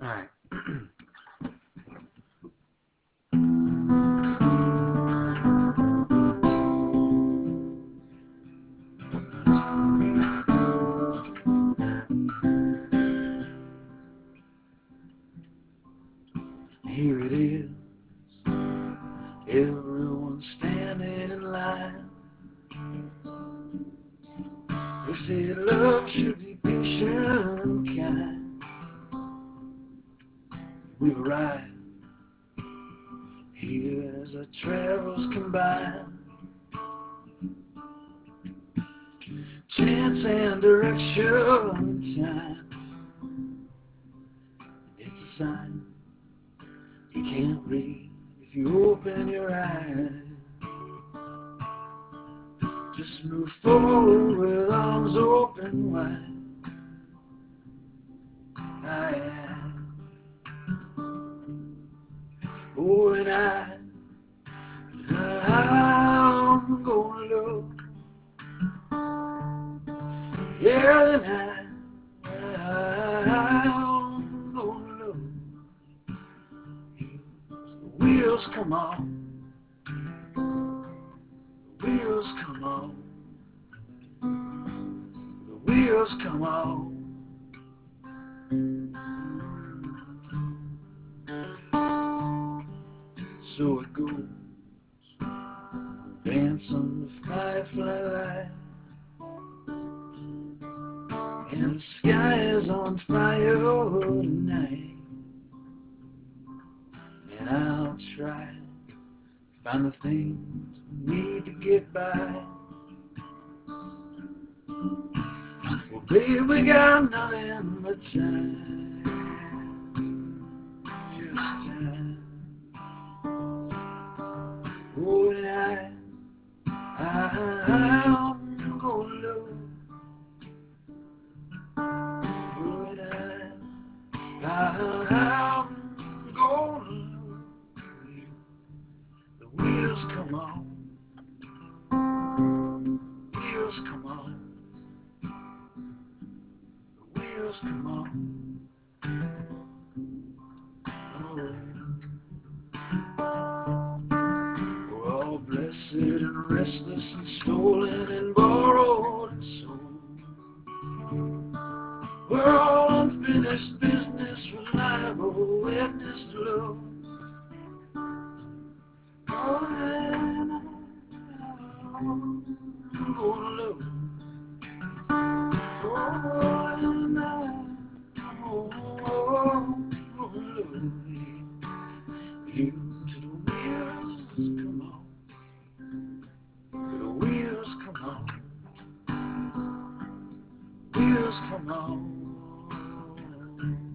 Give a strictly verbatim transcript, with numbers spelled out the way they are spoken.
right. Here it is, everyone standing in line. They say love should be patient and kind. We've arrived here as our travels combine. Chance and direction and time. It's a sign you can't read if you open your eyes. Just move forward with arms open wide. I am. Oh, and I, I'm gonna look. Yeah, and I, I'm gonna look. The wheels come on. The wheels come on. The wheels come on. So it goes, dance on the firefly light, and the sky is on fire tonight. And I'll try to find the things we need to get by. Well, baby, we got nothing but time, just time. Oh, and I, I'm gonna love. Oh, and I, I'm gonna love you. The wheels come on, wheels come on, the wheels come on. Oh, we're all blessed and restless and stolen and borrowed and sold. We're all unfinished business, reliable witness to love. Oh, and I'm gonna love. Oh, and I'm gonna love you till the wheels come on. Till the wheels come on. Wheels come on.